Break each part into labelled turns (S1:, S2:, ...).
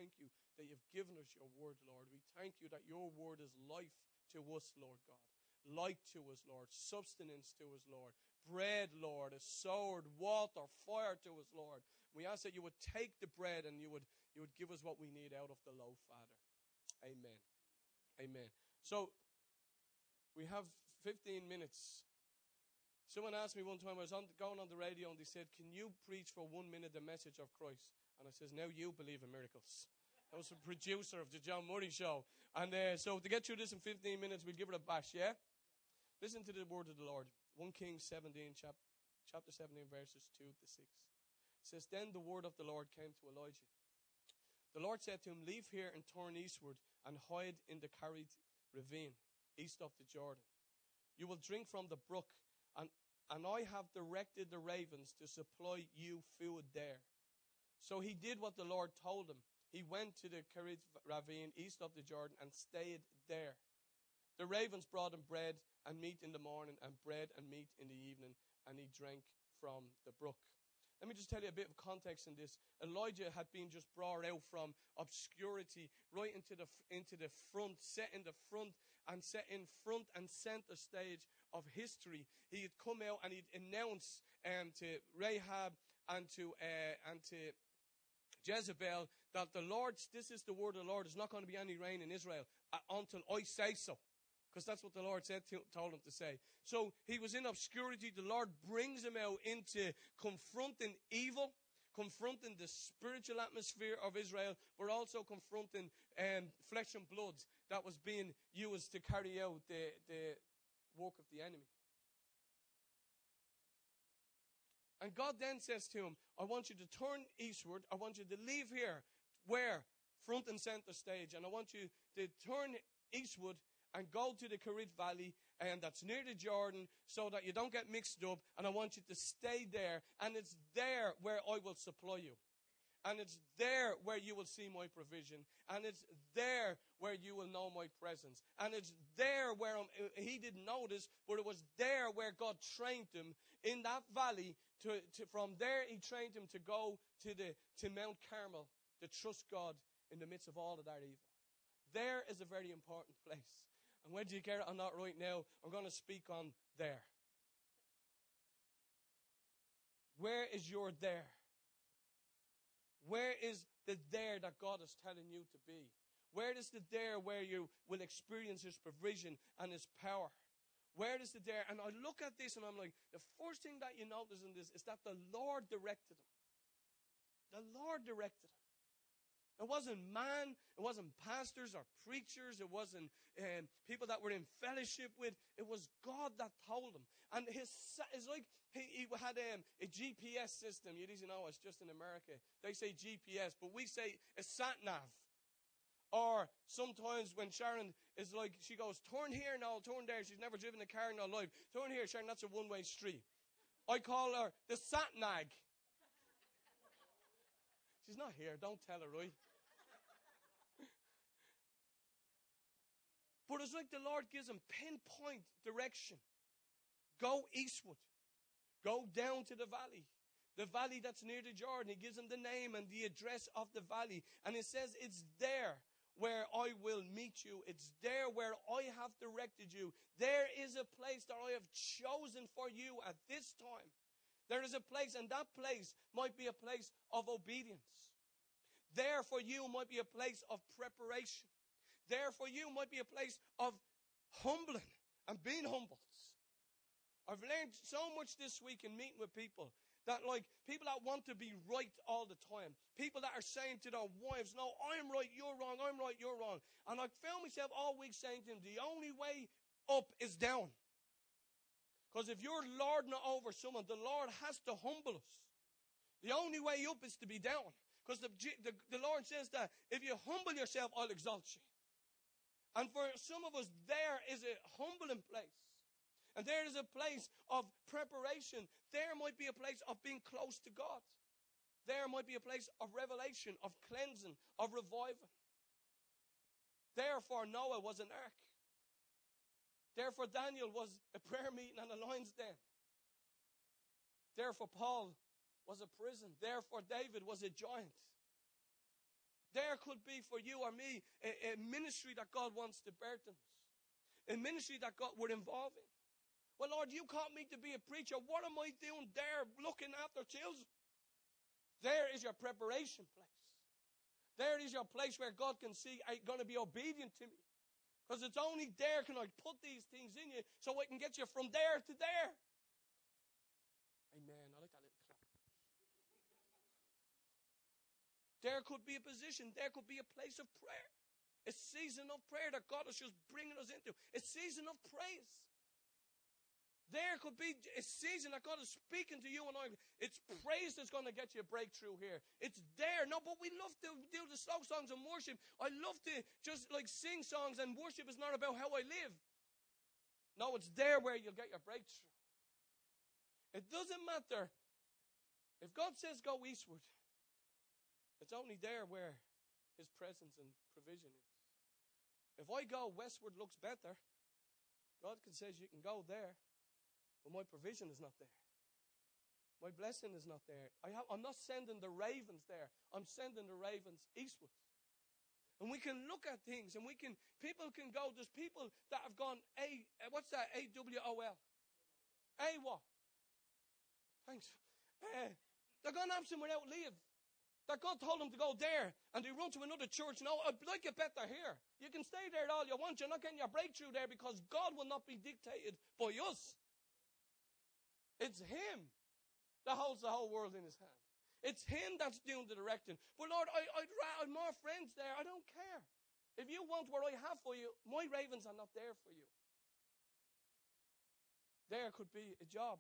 S1: thank you that you've given us your word, Lord. We thank you that your word is life to us, Lord God. Light to us, Lord. Sustenance to us, Lord. Bread, Lord. A sword, water, fire to us, Lord. We ask that you would take the bread and you would give us what we need out of the loaf, Father. Amen. Amen. So, we have 15 minutes. Someone asked me one time, I was going on the radio and they said, can you preach for 1 minute the message of Christ? And I says, now you believe in miracles. That was the producer of the John Murray show. And so to get through this in 15 minutes, we'll give it a bash, yeah? Listen to the word of the Lord. 1 Kings 17, chapter 17, verses 2 to 6. It says, then the word of the Lord came to Elijah. The Lord said to him, leave here and turn eastward and hide in the Kerith ravine, east of the Jordan. You will drink from the brook, and I have directed the ravens to supply you food there. So he did what the Lord told him. He went to the Kerith ravine, east of the Jordan, and stayed there. The ravens brought him bread and meat in the morning, and bread and meat in the evening, and he drank from the brook. Let me just tell you a bit of context in this. Elijah had been just brought out from obscurity right into the front, set in front and center stage of history. He had come out and he'd announced to Rahab and to Jezebel that this is the word of the Lord. There's not going to be any rain in Israel until I say so. Because that's what the Lord told him to say. So he was in obscurity. The Lord brings him out into confronting evil, confronting the spiritual atmosphere of Israel, but also confronting flesh and blood that was being used to carry out the work of the enemy. And God then says to him, I want you to turn eastward. I want you to leave here, where? Front and center stage. And I want you to turn eastward and go to the Kerith Valley, and that's near the Jordan, so that you don't get mixed up. And I want you to stay there. And it's there where I will supply you. And it's there where you will see my provision. And it's there where you will know my presence. And it's there where he didn't know this, but it was there where God trained him in that valley. From there, he trained him to go to Mount Carmel, to trust God in the midst of all of that evil. There is a very important place. And whether you get it or not right now, I'm going to speak on there. Where is your there? Where is the there that God is telling you to be? Where is the there where you will experience His provision and His power? Where is the there? And I look at this and I'm like, the first thing that you notice in this is that the Lord directed him. The Lord directed him. It wasn't man, it wasn't pastors or preachers, it wasn't people that were in fellowship with. It was God that told him. And it's like he had a GPS system. You didn't know, it's just in America. They say GPS, but we say a sat-nav. Or sometimes when Sharon is like, she goes, turn here now, turn there. She's never driven a car in her life. Turn here, Sharon, that's a one-way street. I call her the sat-nag. She's not here. Don't tell her, right? But it's like the Lord gives him pinpoint direction. Go eastward. Go down to the valley. The valley that's near the Jordan. He gives him the name and the address of the valley. And it says it's there where I will meet you. It's there where I have directed you. There is a place that I have chosen for you at this time. There is a place, and that place might be a place of obedience. There for you might be a place of preparation. There for you might be a place of humbling and being humbled. I've learned so much this week in meeting with people that, like, people that want to be right all the time. People that are saying to their wives, no, I'm right, you're wrong, I'm right, you're wrong. And I found myself all week saying to them, the only way up is down. Because if you're lording over someone, the Lord has to humble us. The only way up is to be down. Because the Lord says that if you humble yourself, I'll exalt you. And for some of us, there is a humbling place. And there is a place of preparation. There might be a place of being close to God. There might be a place of revelation, of cleansing, of reviving. Therefore, Noah was an ark. Therefore, Daniel was a prayer meeting and a lion's den. Therefore, Paul was a prison. Therefore, David was a giant. There could be for you or me a ministry that God wants to birth in us. A ministry that God would involve in. Well, Lord, you called me to be a preacher. What am I doing there looking after children? There is your preparation place. There is your place where God can see, are you going to be obedient to me? Because it's only there can I put these things in you so I can get you from there to there. Amen. I like that little clap. There could be a position. There could be a place of prayer. A season of prayer that God is just bringing us into. A season of praise. There could be a season that God is speaking to you and I. It's praise that's going to get you a breakthrough here. It's there. No, but we love to do the slow songs and worship. I love to just like sing songs, and worship is not about how I live. No, it's there where you'll get your breakthrough. It doesn't matter. If God says go eastward, it's only there where His presence and provision is. If I go westward looks better, God can says you can go there, but my provision is not there. My blessing is not there. I'm not sending the ravens there. I'm sending the ravens eastward. And we can look at things, and people can go. There's people that have gone what's that? AWOL. AWOL. Thanks. They're gone absent without leave. That God told them to go there, and they run to another church. No, I'd like it better here. You can stay there all you want. You're not getting your breakthrough there because God will not be dictated by us. It's Him that holds the whole world in His hand. It's Him that's doing the directing. But Lord, I'd more friends there. I don't care. If you want what I have for you, my ravens are not there for you. There could be a job.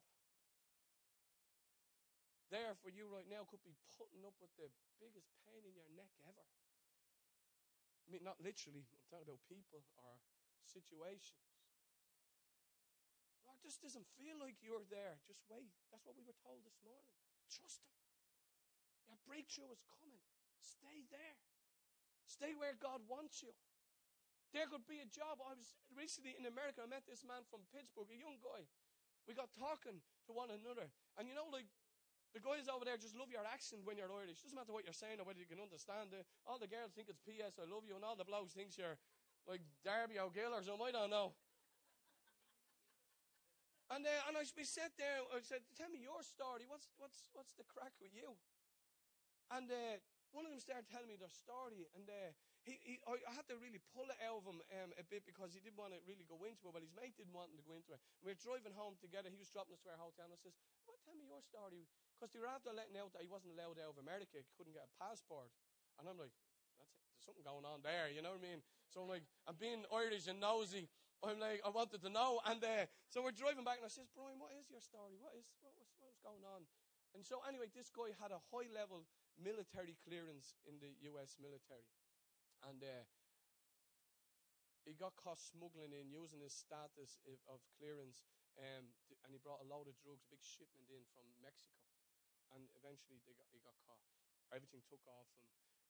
S1: There for you right now could be putting up with the biggest pain in your neck ever. I mean, not literally. I'm talking about people or situations. Lord, this doesn't feel like you're there. Just wait. That's what we were told this morning. Trust Him. Your breakthrough is coming. Stay there. Stay where God wants you. There could be a job. I was recently in America. I met this man from Pittsburgh, a young guy. We got talking to one another. And you know, like, the guys over there just love your accent when you're Irish. Doesn't matter what you're saying or whether you can understand it. All the girls think it's P.S. I love you, and all the blokes think you're like Darby O'Gill or something. I don't know. And we sat there. I said, "Tell me your story. What's the crack with you?" And one of them started telling me their story, and I had to really pull it out of him a bit because he didn't want to really go into it, but his mate didn't want him to go into it. We were driving home together. He was dropping us to our hotel, and I says, "Well, tell me your story." Because they were after letting out that he wasn't allowed out of America. He couldn't get a passport. And I'm like, that's it. There's something going on there, you know what I mean? So I'm like, I'm being Irish and nosy. I'm like, I wanted to know. And so we're driving back, and I says, "Brian, what is your story? What was going on?" And so anyway, this guy had a high-level military clearance in the U.S. military. And he got caught smuggling in, using his status of clearance, and he brought a load of drugs, a big shipment in from Mexico. And eventually he got caught. Everything took off him.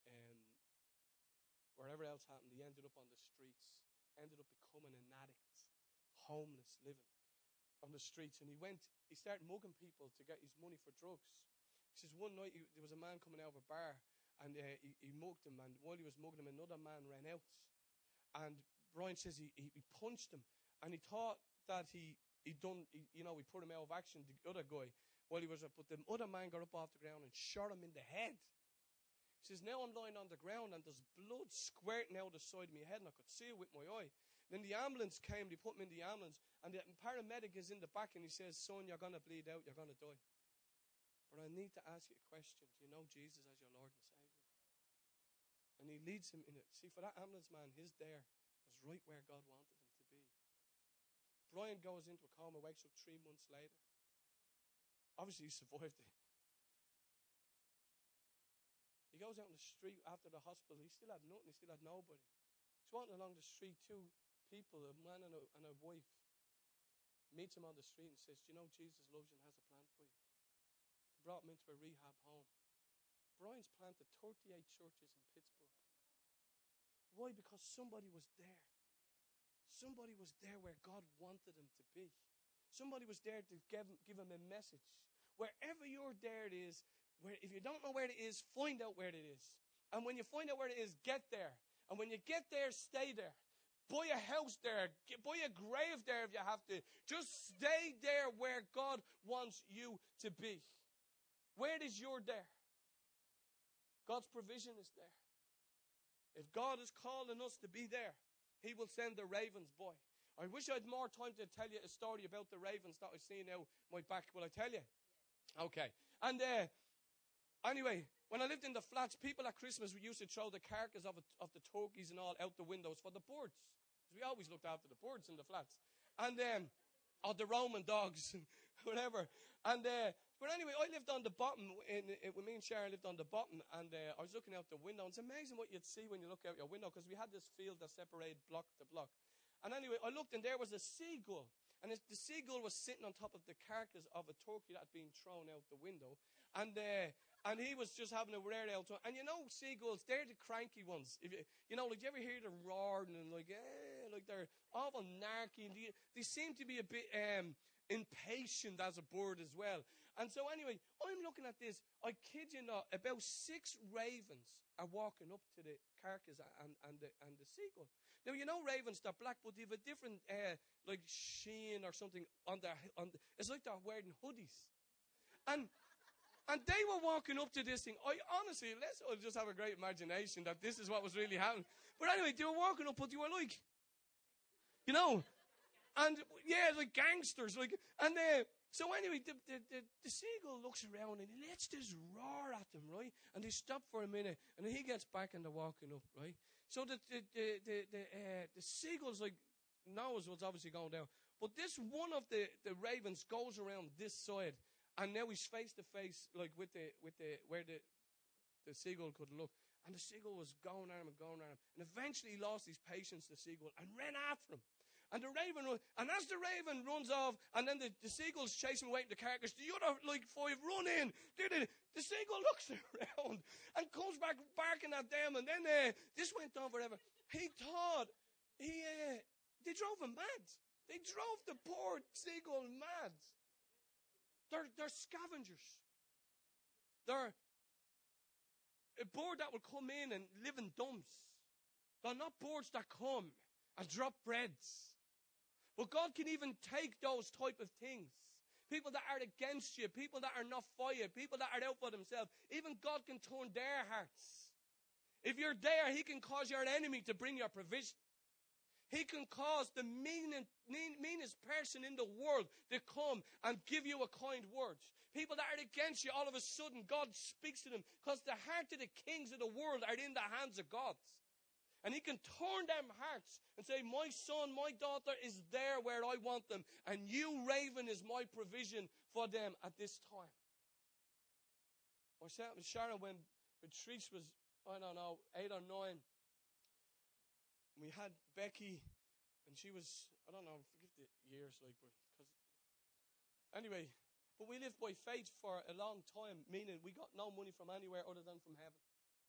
S1: Wherever else happened, he ended up on the streets, ended up becoming an addict, homeless, living on the streets. And he started mugging people to get his money for drugs. He says one night there was a man coming out of a bar, and he mugged him. And while he was mugging him, another man ran out. And Brian says he punched him. And he thought that he put him out of action, the other guy, while he was up. But the other man got up off the ground and shot him in the head. He says, now I'm lying on the ground and there's blood squirting out the side of my head, and I could see it with my eye. Then the ambulance came, they put him in the ambulance, and the paramedic is in the back, and he says, "Son, you're going to bleed out, you're going to die. But I need to ask you a question. Do you know Jesus as your Lord and Savior?" And he leads him in it. See, for that ambulance man, his there was right where God wanted him to be. Brian goes into a coma, wakes up 3 months later. Obviously, he survived it. He goes out in the street after the hospital. He still had nothing. He still had nobody. He's walking along the street. Two people, a man and a wife, meets him on the street and says, "Do you know Jesus loves you and has a plan for you?" They brought him into a rehab home. Brian's planted 38 churches in Pittsburgh. Why? Because somebody was there. Somebody was there where God wanted him to be. Somebody was there to give him a message. Wherever you're there, it is. If you don't know where it is, find out where it is. And when you find out where it is, get there. And when you get there, stay there. Buy a house there. Buy a grave there if you have to. Just stay there where God wants you to be. Where is your there? God's provision is there. If God is calling us to be there, He will send the ravens by. I wish I had more time to tell you a story about the ravens that I see now my back. Will I tell you? Okay. And anyway, when I lived in the flats, people at Christmas, we used to throw the carcass of the turkeys and all out the windows for the birds. We always looked after the birds in the flats. And or the Roman dogs, whatever. And but anyway, I lived on the bottom. With me and Sharon lived on the bottom, and I was looking out the window. And it's amazing what you'd see when you look out your window, because we had this field that separated block to block. And anyway, I looked, and there was a seagull. And the seagull was sitting on top of the carcass of a turkey that had been thrown out the window. And he was just having a rare old time. And you know, seagulls, they're the cranky ones. If you know, like, you ever hear them roaring and like they're awful narky. And they seem to be a bit impatient as a bird as well. And so anyway, I'm looking at this. I kid you not, about 6 ravens are walking up to the carcass and the seagull. Now, you know, ravens, they're black, but they have a different like sheen or something on their. It's like they're wearing hoodies. And they were walking up to this thing. I honestly, let's just have a great imagination that this is what was really happening. But anyway, they were walking up, but they were like, you know, and yeah, like gangsters, like, and so anyway, the seagull looks around and he lets this roar at them, right? And they stop for a minute, and then he gets back and they're walking up, right? So the seagull's like knows what's obviously going down, but this one of the ravens goes around this side. And now he's face to face, like with the where the seagull could look. And the seagull was going at him and going at him. And eventually he lost his patience, the seagull, and ran after him. And the raven and as the raven runs off, and then the seagull's chasing away the carcass, the other 5 run in. The seagull looks around and comes back barking at them. And then this went on forever. He thought they drove him mad. They drove the poor seagull mad. They're scavengers. They're a bird that will come in and live in dumps. They're not birds that come and drop breads. But God can even take those type of things. People that are against you, people that are not for you, people that are out for themselves. Even God can turn their hearts. If you're there, He can cause your enemy to bring your provision. He can cause the meanest person in the world to come and give you a kind word. People that are against you, all of a sudden, God speaks to them, because the heart of the kings of the world are in the hands of God. And He can turn them hearts and say, my son, my daughter is there where I want them, and you, raven, is my provision for them at this time. Myself and Sharon, when Patrice was, 8 or 9, we had Becky, and she was, forget the years, but anyway, but we lived by faith for a long time, meaning we got no money from anywhere other than from heaven.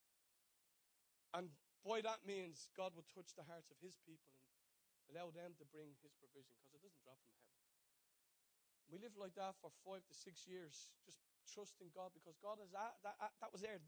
S1: And boy, that means God would touch the hearts of His people and allow them to bring His provision, because it doesn't drop from heaven. We lived like that for 5 to 6 years, just trusting God, because God is that was there.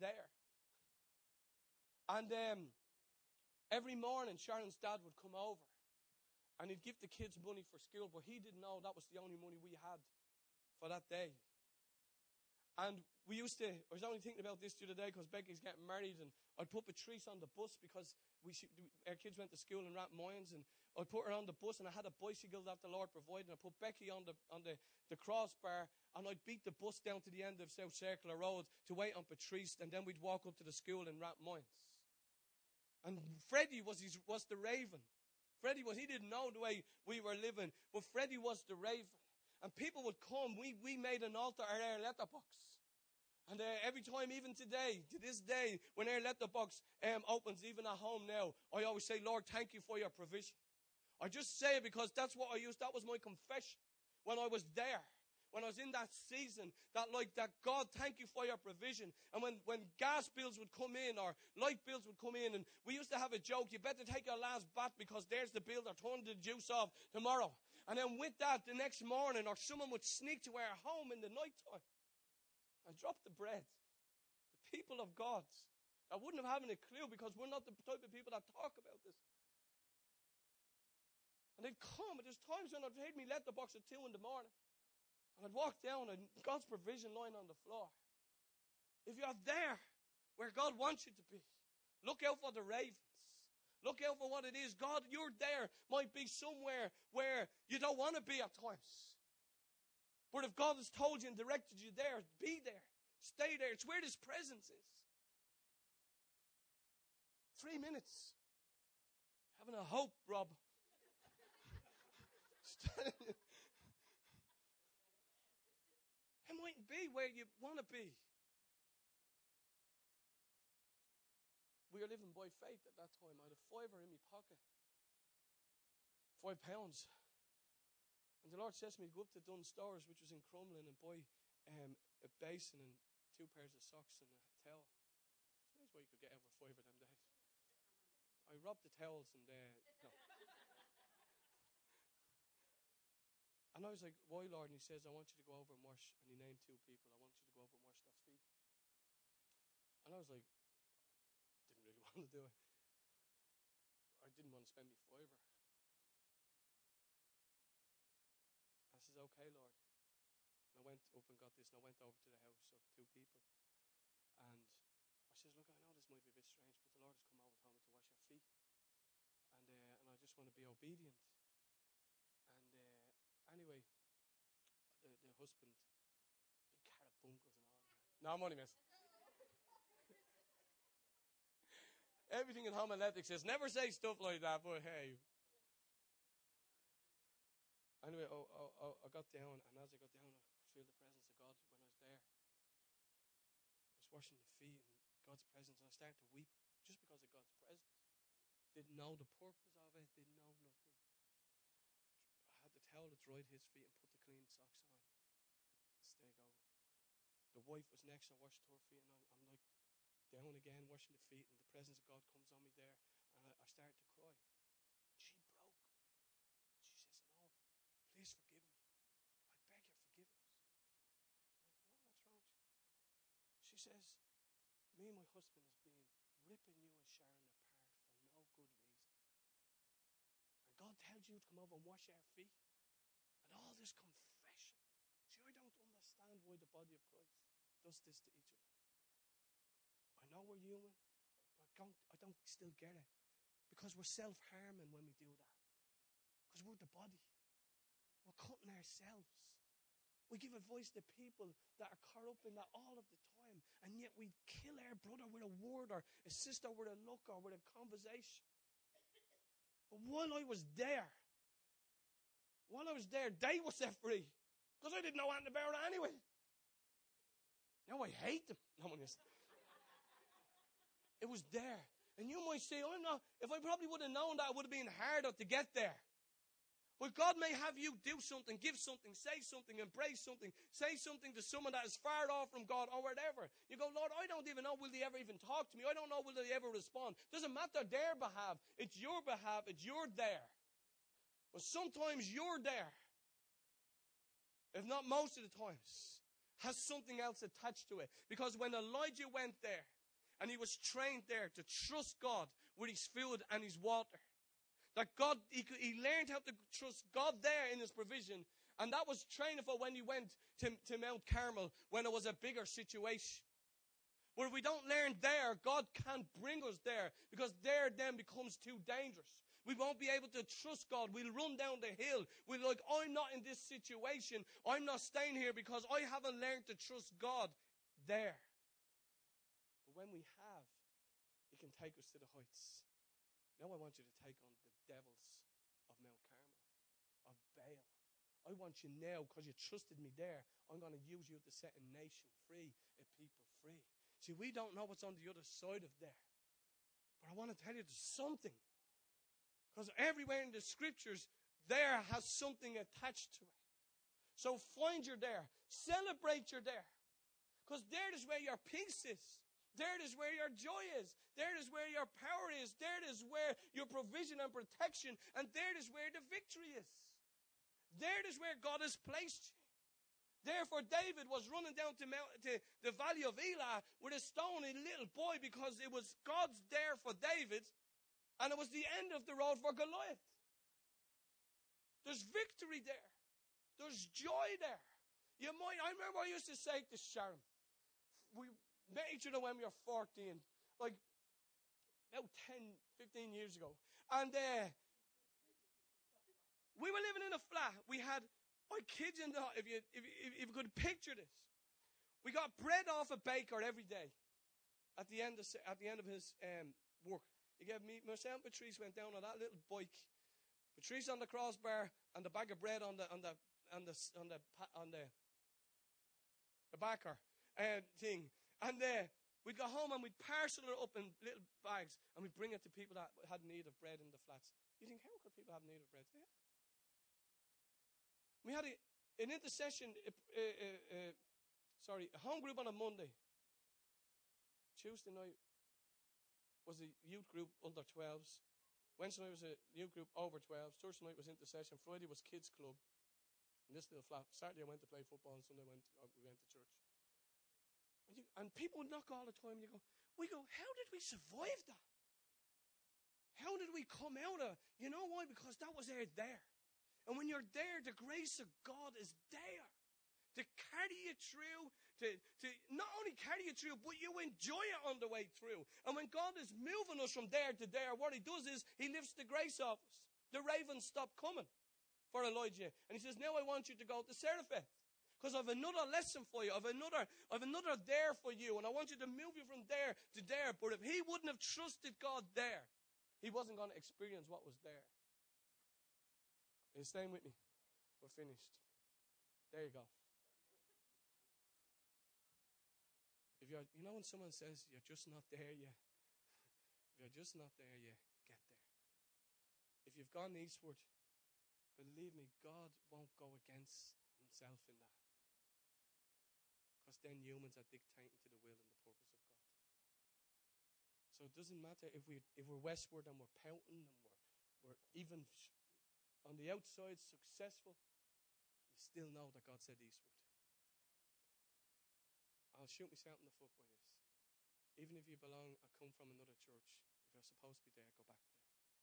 S1: And every morning, Sharon's dad would come over and he'd give the kids money for school, but he didn't know that was the only money we had for that day. And I was only thinking about this the other day because Becky's getting married, and I'd put Patrice on the bus because our kids went to school in Rathmines, and I'd put her on the bus, and I had a bicycle that the Lord provided, and I put Becky on the crossbar, and I'd beat the bus down to the end of South Circular Road to wait on Patrice, and then we'd walk up to the school in Rathmines. And Freddie was the raven. He didn't know the way we were living, but Freddie was the raven. And people would come. We made an altar at our letterbox. And every time, even today, to this day, when our letterbox opens, even at home now, I always say, Lord, thank you for your provision. I just say it because that's what I used. That was my confession when I was there. When I was in that season, that God, thank you for your provision. And when gas bills would come in or light bills would come in, and we used to have a joke, you better take your last bath because there's the bill, they're turning the juice off tomorrow. And then with that, the next morning, or someone would sneak to our home in the night time and drop the bread. The people of God I wouldn't have having a clue because we're not the type of people that talk about this. And they'd come, and there's times when I'd heard me let the box at 2 in the morning. And I'd walk down and God's provision lying on the floor. If you're there where God wants you to be, look out for the ravens. Look out for what it is. God, you're there. Might be somewhere where you don't want to be at times. But if God has told you and directed you there, be there. Stay there. It's where His presence is. 3 minutes. Having a hope, Rob. It mightn't be where you want to be. We were living by faith at that time. I had a £5 in my pocket. £5. And the Lord says to me, go up to Dunnes Stores, which was in Crumlin, and buy a basin and 2 pairs of socks and a towel. It's amazing what you could get out of a £5 them days. I robbed the towels and no. And I was like, why, Lord? And He says, I want you to go over and wash. And He named 2 people. I want you to go over and wash their feet. And I was like, didn't really want to do it. I didn't want to spend me £5. I says, okay, Lord. And I went up and got this, and I went over to the house of 2 people. And I says, look, I know this might be a bit strange, but the Lord has come over and told me to wash your feet. And I just want to be obedient. And anyway, the husband, big carrot bunkles and all. No, I'm only messing. Everything in homiletics says, never say stuff like that, but hey. Anyway, I got down, and as I got down, I could feel the presence of God when I was there. I was washing the feet and God's presence, and I started to weep just because of God's presence. Didn't know the purpose of it, didn't know nothing. I had the towel that dried his feet and put the clean socks on. There you go. The wife was next, I washed her feet, and I'm like down again, washing the feet, and the presence of God comes on me there, and I started to cry. She broke. She says, no, please forgive me. I beg your forgiveness. I'm like, well, what's wrong with you? She says, me and my husband has been ripping you and Sharon apart for no good reason. And God tells you to come over and wash our feet. And all this confession. See, I don't understand why the body of Christ does this to each other. I know we're human, but I don't still get it. Because we're self-harming when we do that. Because we're the body. We're cutting ourselves. We give advice to people that are caught up in that all of the time. And yet we kill our brother with a word or a sister with a look or with a conversation. But while I was there, they were set free. Because I didn't know anything about it anyway. Now I hate them. No, it was there. And you might say, if I probably would have known that, it would have been harder to get there. But God may have you do something, give something, say something, embrace something, say something to someone that is far off from God or whatever. You go, Lord, I don't even know, will they ever even talk to me? I don't know, will they ever respond? Doesn't matter their behalf. It's your behalf. It's you're there. But sometimes you're there. If not most of the times. Has something else attached to it. Because when Elijah went there, and he was trained there to trust God with his food and his water. That God, he learned how to trust God there in his provision. And that was training for when he went to Mount Carmel, when it was a bigger situation. But if we don't learn there, God can't bring us there. Because there then becomes too dangerous. We won't be able to trust God. We'll run down the hill. We're like, I'm not in this situation. I'm not staying here because I haven't learned to trust God there. When we have, He can take us to the heights. Now I want you to take on the devils of Mount Carmel, of Baal. I want you now, because you trusted me there, I'm going to use you to set a nation free, a people free. See, we don't know what's on the other side of there. But I want to tell you there's something. Because everywhere in the scriptures, there has something attached to it. So find your there. Celebrate your there. Because there is where your peace is. There is where your joy is. There is where your power is. There is where your provision and protection. And there is where the victory is. There is where God has placed you. Therefore, David was running down to the valley of Elah with a stone, a little boy, because it was God's there for David, and it was the end of the road for Goliath. There's victory there. There's joy there. I remember I used to say to Sharon, we met each other when we were 14, like about 10, 15 years ago. And we were living in a flat. We had, I kid you not, if you could picture this, we got bread off a baker every day at the end of his work. He gave me, myself and Patrice went down on that little bike. Patrice on the crossbar and the bag of bread on the backer thing. And we'd go home and we'd parcel it up in little bags and we'd bring it to people that had need of bread in the flats. You think, how could people have need of bread? They had. We had an intercession, a home group on a Monday. Tuesday night was a youth group under 12s. Wednesday night was a youth group over 12s. Thursday night was intercession. Friday was kids club. In this little flat. Saturday I went to play football, and Sunday we went to church. And people would knock all the time, and we go, how did we survive that? How did we come out of? You know why? Because that was there. And when you're there, the grace of God is there to carry you through, to not only carry you through, but you enjoy it on the way through. And when God is moving us from there to there, what he does is he lifts the grace off us. The ravens stop coming for Elijah. And he says, now I want you to go to Seraphet, because I have another lesson for you. I have another there for you. And I want you to move you from there to there. But if he wouldn't have trusted God there, he wasn't going to experience what was there. Are you staying with me? We're finished. There you go. If you know when someone says you're just not there yet, if you're just not there yet, get there. If you've gone eastward, believe me, God won't go against himself in that. Because then humans are dictating to the will and the purpose of God. So it doesn't matter if we're westward and we're pouting and we're even on the outside successful, you still know that God said eastward. I'll shoot myself in the foot by this. Even if you belong or come from another church, if you're supposed to be there, go back there.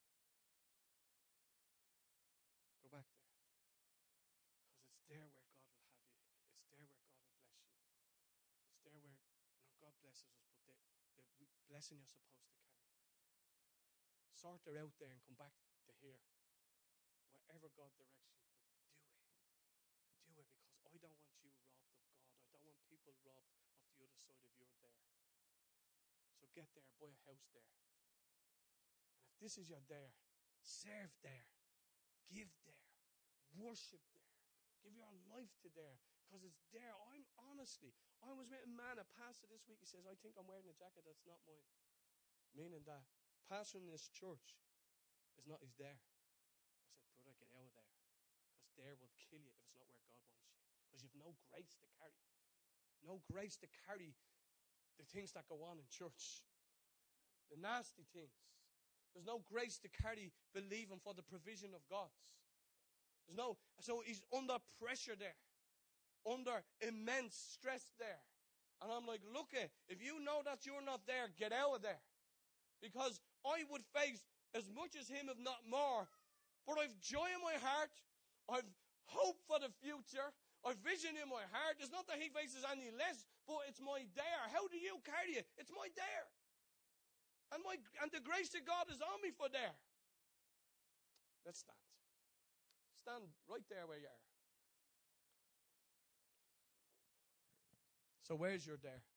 S1: Go back there. Because it's there where God will have you. It's there where God will bless you. It's there where God blesses us, but the blessing you're supposed to carry. Sort her out there and come back to here. Wherever God directs you, but do it. Do it, because I don't want you robbed of God. I don't want people robbed of the other side if you're there. So get there, buy a house there. And if this is your there, serve there, give there, worship there, give your life to there, because it's there. I was with a man, a pastor this week, he says, I think I'm wearing a jacket that's not mine. Meaning that pastoring this church is not his there. I said, brother, get out of there. Because there will kill you if it's not where God wants you. Because you've no grace to carry. No grace to carry the things that go on in church. The nasty things. There's no grace to carry believing for the provision of God. So he's under pressure there. Under immense stress there. And I'm like, look, if you know that you're not there, get out of there. Because I would face as much as him, if not more. But I've joy in my heart. I've hope for the future. I've vision in my heart. It's not that he faces any less, but it's my dare. How do you carry it? It's my dare. And the grace of God is on me for there. Let's stand. Stand right there where you are. So where's your dare?